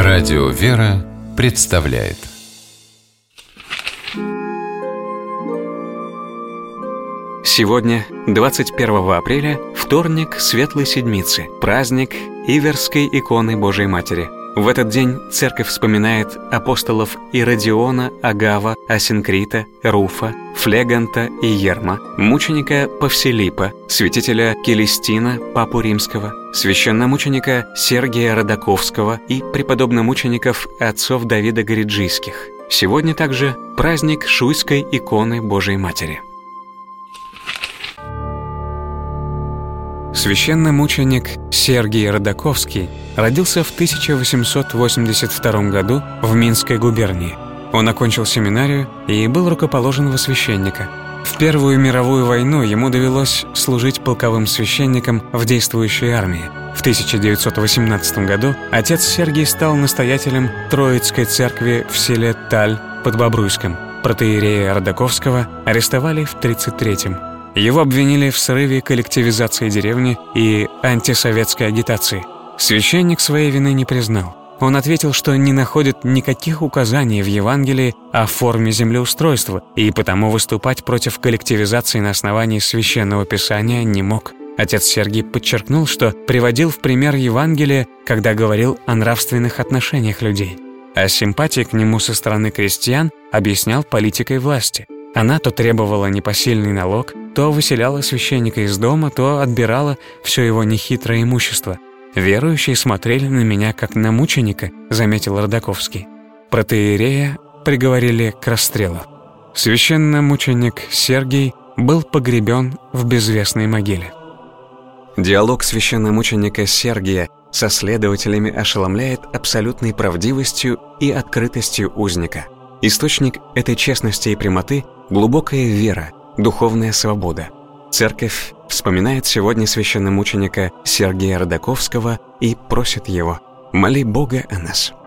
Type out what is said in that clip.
Радио «Вера» представляет. Сегодня, 21 апреля, вторник Светлой Седмицы, праздник Иверской иконы Божией Матери. В этот день Церковь вспоминает апостолов Иродиона, Агава, Асинкрита, Руфа, Флеганта и Ерма, мученика Павсилипа, святителя Келестина, Папу Римского, священномученика Сергия Родаковского и преподобномучеников отцов Давида Гориджийских. Сегодня также праздник Шуйской иконы Божией Матери. Священномученик Сергий Родаковский родился в 1882 году в Минской губернии. Он окончил семинарию и был рукоположен во священника. В Первую мировую войну ему довелось служить полковым священником в действующей армии. В 1918 году отец Сергий стал настоятелем Троицкой церкви в селе Таль под Бобруйском. Протоиерея Родаковского арестовали в 1933-м. Его обвинили в срыве коллективизации деревни и антисоветской агитации. Священник своей вины не признал. Он ответил, что не находит никаких указаний в Евангелии о форме землеустройства и потому выступать против коллективизации на основании Священного Писания не мог. Отец Сергий подчеркнул, что приводил в пример Евангелие, когда говорил о нравственных отношениях людей, а симпатии к нему со стороны крестьян объяснял политикой власти. Она то требовала непосильный налог, то выселяла священника из дома, то отбирала все его нехитрое имущество. «Верующие смотрели на меня, как на мученика», — заметил Родаковский. Протоиерея приговорили к расстрелу. Священномученик Сергий был погребен в безвестной могиле. Диалог священномученика Сергия со следователями ошеломляет абсолютной правдивостью и открытостью узника. Источник этой честности и прямоты – глубокая вера, духовная свобода. Церковь вспоминает сегодня священномученика Сергия Родаковского и просит его: «Моли Бога о нас».